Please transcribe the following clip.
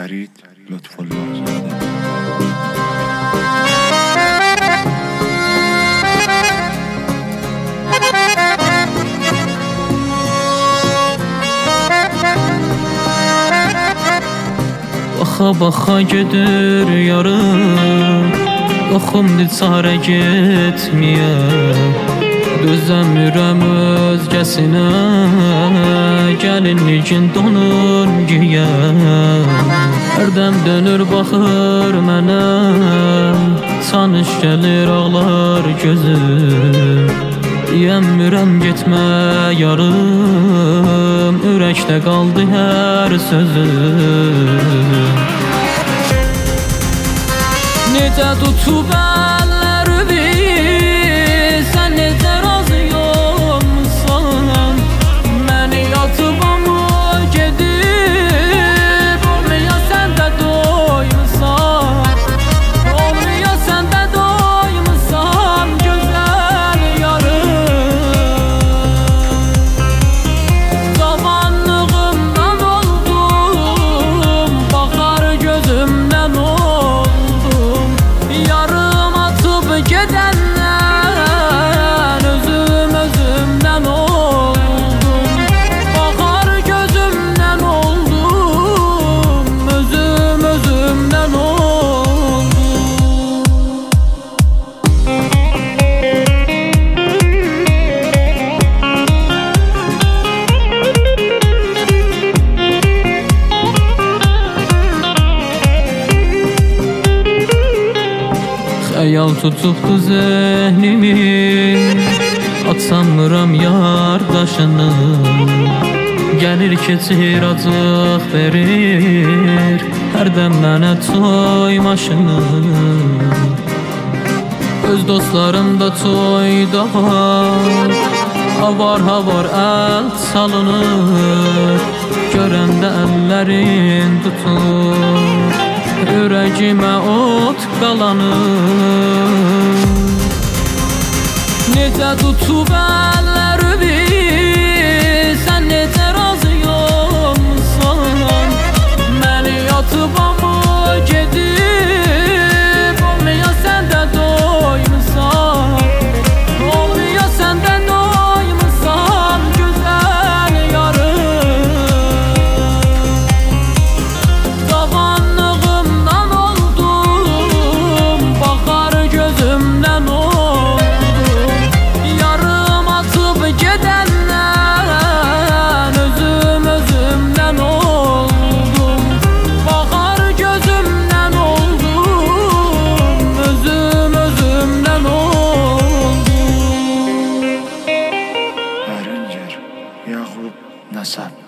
Fərid Lütfullahzadə. Baxa baxa gedir yarım, oxumdu çarə getməyə. Dözəmirəm özgəsinə, gəlinliyin donun giyə. Hərdəm dönür baxır mənə, sanış gəlir ağlar gözüm. Deyəmirəm getmə yarım, ürəkdə qaldı hər sözüm. Necə tutub əllərimi, sən necə razı olmuşsan. Məni yatıb ama gedib, olmaya sən də doymusan. Olmaya sən də doymusan, gözəl yarım. Zamanlığımdan oldum, baxar gözümdən oldum. Yarım atıp gedenden, özümden oldum. Bakar gözümden oldum, özümden oldum. Xəyal tutubdu zehnimi, atsanmıram yardaşını. Gəlir keçir acıq verir, hərdəm mənə toy maşını. Öz dostlarım da toyda var, havar əl salınır. Görəndə əllərin tutur, ürəyimə ot qalanır. Necə tutub əllərimi, sən necə razı olmuşsan. Məni yatıb ama gedib, olmaya sən də doymusan. Olmaya sən də doymusan, gözəl yarım. Zamanlığımdan oldum, baxar gözümdən oldum. Yarım atıp gedenden, özümden oldum. Bakar gözümden oldum, özümden oldum. Ərincir Yaqub Nəsəb.